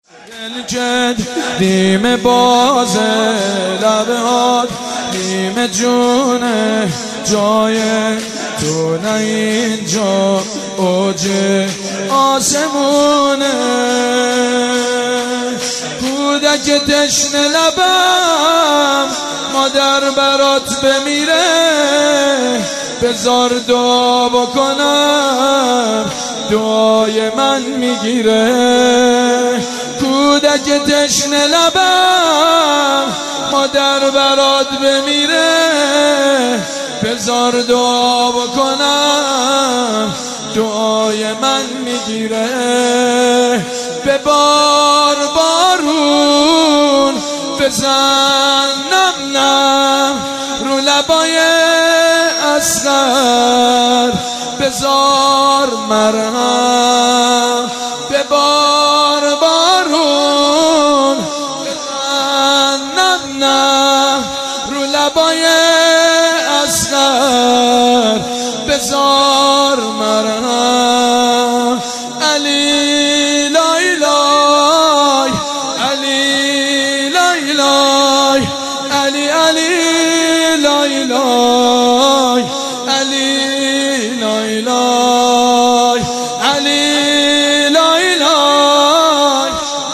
دل نیم بازه لبهات نیم جونه جای تو نه اینجا اوج آسمونه کودک تشنه لبم مادر برات بمیره بذار دعا بکنم دعای من میگیره کودک تشنه لبم مادر برات بمیره بذار دعا بکنم دعای من میگیره به بارون بزن نم نم رو لبای اصغر بذار مرهم به بارون بزن نم نم رو لبای اصغر بذار مرهم علی لای لای علی لای لای علی علی لای لای علی لای لای علی لای لای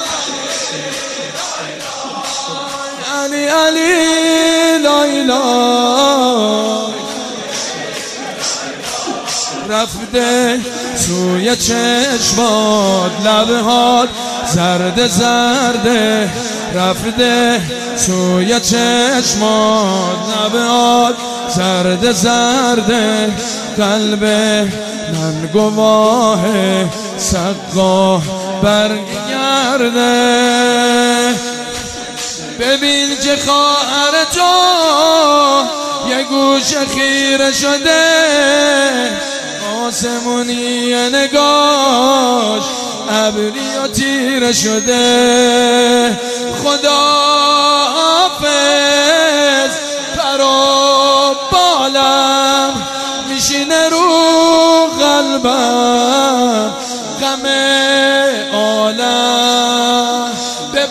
علی علی لای لای رفته سوی چشمات لبهات زرد زرده رفته سوی چشمات لبهات زرد زرده قلب من گواه سقا برگرده ببین که خواهر تو یه گوش خیره شده آسمونی نگاش ابری و تیره شده خدا حافظ پر و بالم میشینه رو قلبم غم عالم به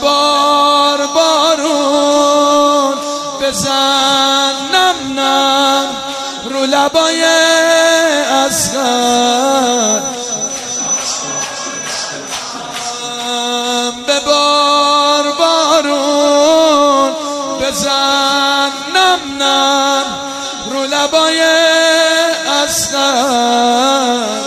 بارون بزن نم نم رو لبای اصغر به بارون بزن نم نم رو لبای اصغر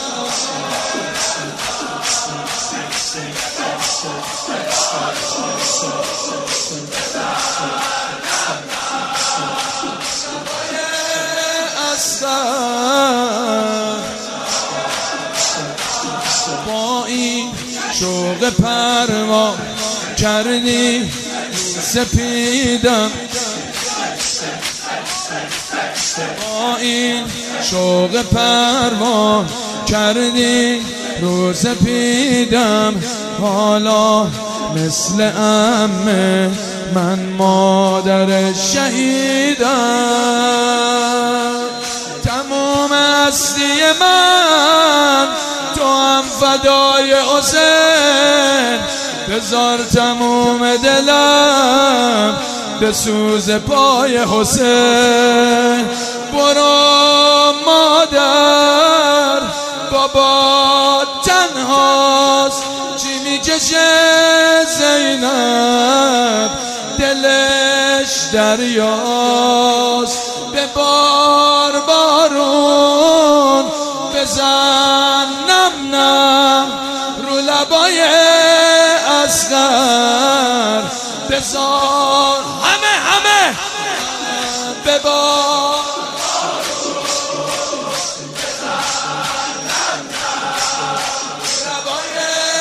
با این شوق پروا کردی سپیدم با این شوق پروا کردی رو سپیدم حالا مثل عمه من مادر شهیدم تموم هستی من تو هم فدای حسین بذار تموم دلم به سوز پای حسین برو مادر بابا تنهاست چی میکشه زینب دلش دریاست به بارون بزن نم نم رو لبای اصغر بزار همه به بارون لبای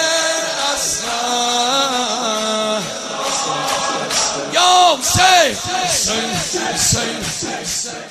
اصغر یا حسین